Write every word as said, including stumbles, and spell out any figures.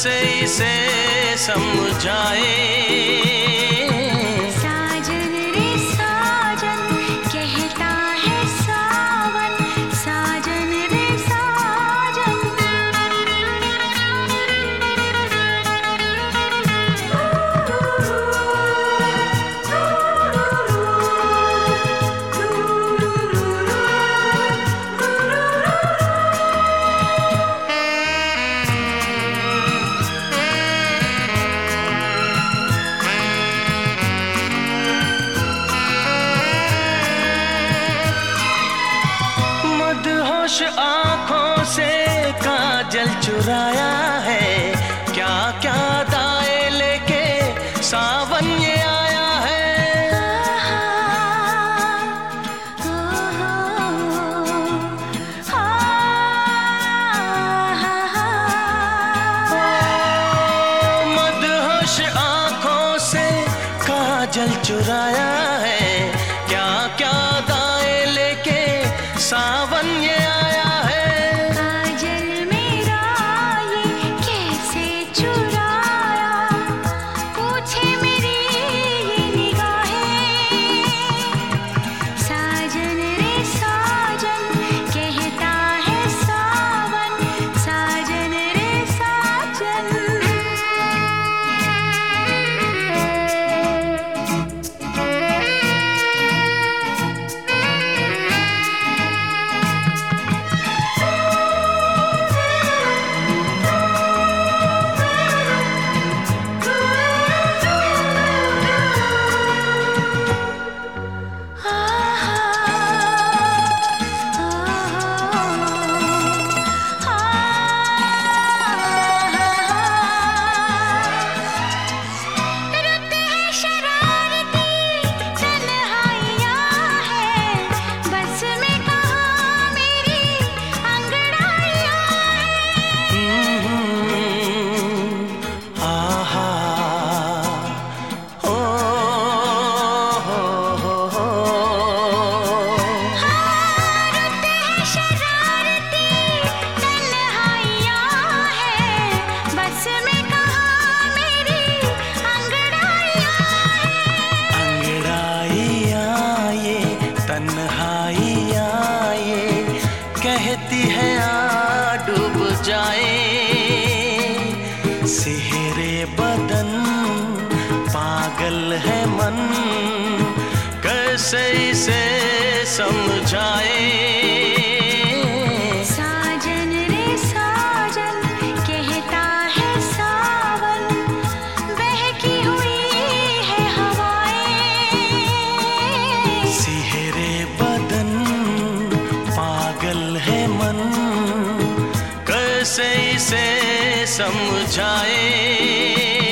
कैसे इसे समझाए। साजन रे साजन कहता है सावन, साजन रे साजन। मदहोश आँखों से काजल चुराया है, क्या क्या दाए लेके सावन ये आया है। मदहोश आँखों से काजल चुराया है, क्या क्या दाए लेके सावन ये आया है। काजल मेरा ये कैसे चुराया, पूछे मेरी ये निगाहें। साजन रे साजन कहता है सावन, साजन रे साजन। तन्हाइयाँ ये कहती है आ डूब जाए। सिहरे बदन पागल है मन, कैसे इसे समझाए। साजन रे साजन कहता है सावन, बहकी हुई है हवाएं। सिहरे बदन पागल है मन, कैसे इसे समझाए।